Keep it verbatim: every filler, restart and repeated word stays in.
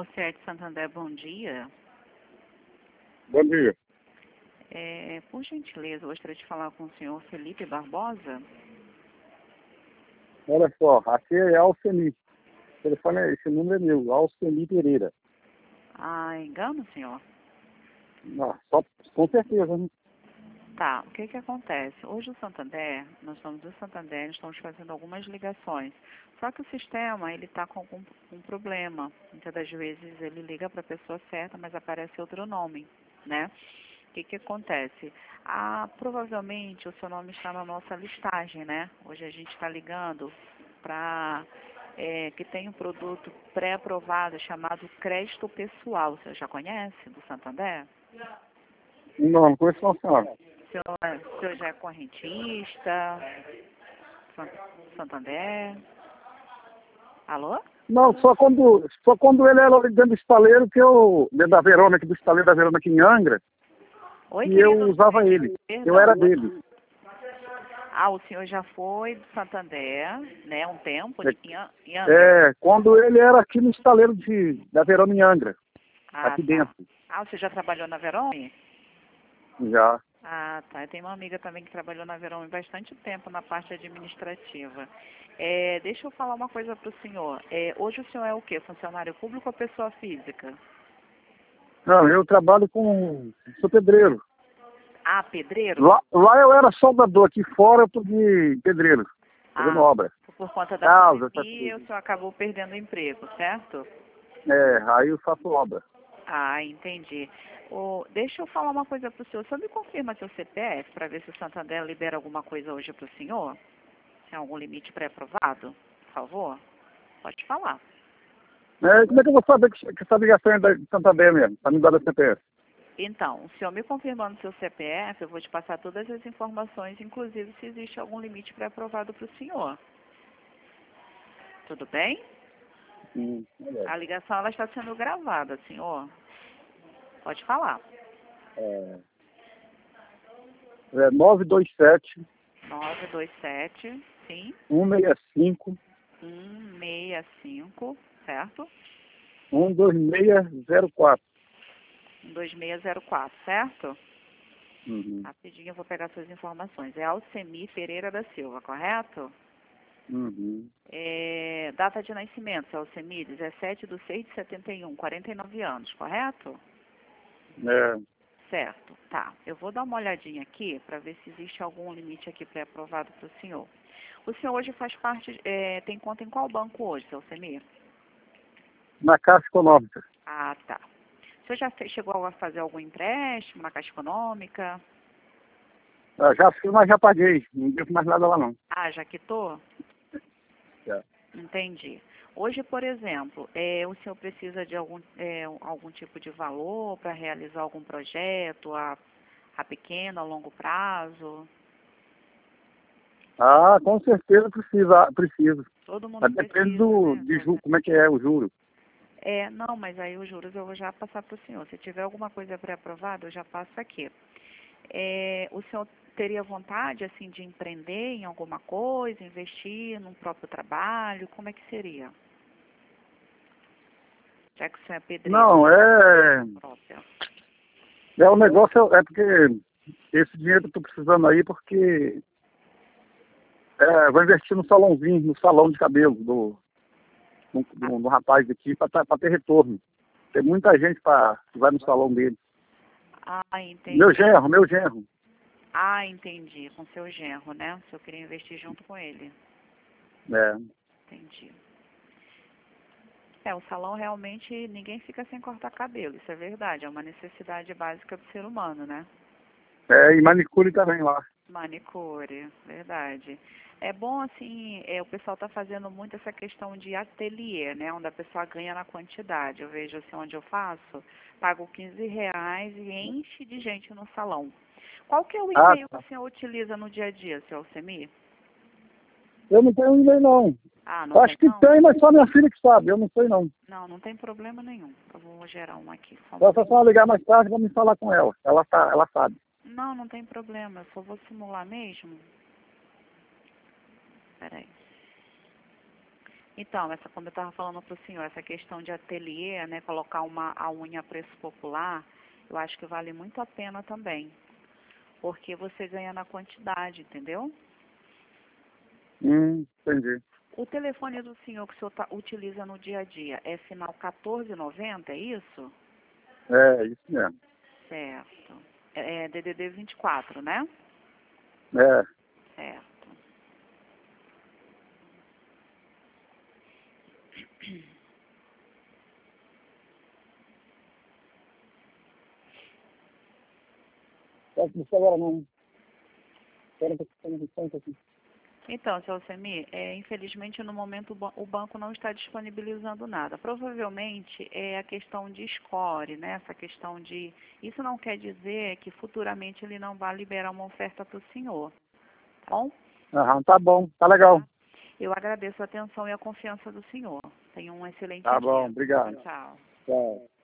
Sociedade Santander, bom dia. Bom dia. É, por gentileza, eu gostaria de falar com o senhor Felipe Barbosa. Olha só, aqui é Alceni. O telefone é, esse número é meu, Alceni Pereira. Ah, engano, senhor? Não, só, com certeza, né? Tá, o que que acontece? Hoje o Santander, nós estamos no Santander, estamos fazendo algumas ligações. Só que o sistema, ele está com algum um problema. Muitas das vezes ele liga para a pessoa certa, mas aparece outro nome, né? O que que acontece? Ah, provavelmente o seu nome está na nossa listagem, né? Hoje a gente está ligando para é, que tem um produto pré-aprovado chamado Crédito Pessoal. Você já conhece do Santander? Não, não conheço não, senhora. O senhor, o senhor já é correntista? San- Santander? Alô? Não, só quando, só quando ele era dentro do estaleiro que eu, dentro da Verona, aqui do estaleiro da Verona aqui em Angra, Oi, e eu querido. usava ele. Perdão. Eu era dele. Ah, o senhor já foi do Santander, né? Um tempo, É, em, An- em Angra. é, quando ele era aqui no estaleiro de, da Verona em Angra, Ah, aqui tá. dentro. Ah, você já trabalhou na Verome? Já. Ah, tá. Eu tenho uma amiga também que trabalhou na Verome bastante tempo na parte administrativa. É, deixa eu falar uma coisa para o senhor. É, hoje o senhor é o quê? Funcionário público ou pessoa física? Não, eu trabalho com, sou pedreiro. Ah, pedreiro? Lá, lá eu era soldador, aqui fora eu tô de pedreiro, fazendo Ah, obra. por conta da Casa, essas pandemia, o coisas. senhor acabou perdendo o emprego, certo? É, aí eu faço obra. Ah, entendi. O, deixa eu falar uma coisa para o senhor. Só me confirma seu C P F para ver se o Santander libera alguma coisa hoje para o senhor? Tem algum limite pré-aprovado? Por favor? Pode falar. É, como é que eu vou saber que, que essa ligação é da de Santander mesmo, para me dar da C P F? Então, o senhor me confirmando seu C P F, eu vou te passar todas as informações, inclusive se existe algum limite pré-aprovado para o senhor. Tudo bem? Hum, A ligação ela está sendo gravada, senhor. Pode falar. é, é nove dois sete, nove dois sete, sim, um seis cinco, um seis cinco, certo? um dois seis zero quatro. um dois seis zero quatro, certo? Uhum. Rapidinho eu vou pegar suas informações. É Alcemi Pereira da Silva, correto? Uhum. É, data de nascimento, seu Alcemi, dezessete de seis de setenta e um, quarenta e nove anos, correto? É, Certo, tá. Eu vou dar uma olhadinha aqui para ver se existe algum limite aqui pré-aprovado para o senhor. O senhor hoje faz parte, é, tem conta em qual banco hoje, seu Alcemi? na Caixa Econômica. Ah, tá. O senhor já fez, chegou a fazer algum empréstimo na Caixa Econômica? Eu já fiz, mas já paguei. Não devo mais nada lá não. Ah, já quitou? É. Entendi. Hoje, por exemplo, é, o senhor precisa de algum, é, algum tipo de valor para realizar algum projeto a, a pequeno, a longo prazo? Ah, com certeza precisa, preciso. Todo mundo Mas depende precisa, do, né? de ju, como é que é o juro. É, não, mas aí os juros eu vou já passar para o senhor. Se tiver alguma coisa pré-aprovada, eu já passo aqui. É, o senhor teria vontade, assim, de empreender em alguma coisa, investir num próprio trabalho? Como é que seria? Já que o senhor é pedreiro. Não, é... Própria. É o negócio, é porque esse dinheiro que eu tô precisando aí, porque é, vou investir no salãozinho, no salão de cabelo do, do, do, do rapaz aqui, para ter retorno. Tem muita gente pra, que vai no salão dele. Ah, entendi. Meu genro, meu genro. Ah, entendi. Com seu genro, né? O senhor queria investir junto com ele. É. Entendi. É, o salão realmente ninguém fica sem cortar cabelo, isso é verdade. É uma necessidade básica do ser humano, né? É, e manicure também lá. Manicure, verdade. É bom, assim, é, o pessoal está fazendo muito essa questão de ateliê, né? Onde a pessoa ganha na quantidade. Eu vejo, assim, onde eu faço, pago quinze reais e enche de gente no salão. Qual que é o Ah, e-mail que tá. o senhor utiliza no dia a dia, seu Alcemi? Eu não tenho e-mail, não. Ah, não Acho tem que não? tem, mas só minha filha que sabe. Eu não sei, não. Não, não tem problema nenhum. Eu vou gerar um aqui. Só um Só se pouquinho. ela ligar mais tarde, vou me falar com ela. Ela, tá, ela sabe. Não, não tem problema. Eu só vou simular mesmo. Peraí. Então, essa, como eu estava falando para o senhor, essa questão de ateliê, né, colocar uma, a unha a preço popular, eu acho que vale muito a pena também, porque você ganha na quantidade, entendeu? Hum, entendi. O telefone do senhor que o senhor tá, utiliza no dia a dia é final quatorze noventa, é isso? É, isso mesmo. Certo. É, é D D D vinte e quatro, né? É. Certo. Pode começar agora não. Espera que eu estou aqui. Então, seu Alcemir, é, infelizmente no momento o, ba o banco não está disponibilizando nada. Provavelmente é a questão de score, né? Essa questão de... Isso não quer dizer que futuramente ele não vai liberar uma oferta para o senhor, tá bom? Aham, tá bom, tá legal. Eu agradeço a atenção e a confiança do senhor. Tenha um excelente Tá dia. bom, obrigado. Tchau. Tchau.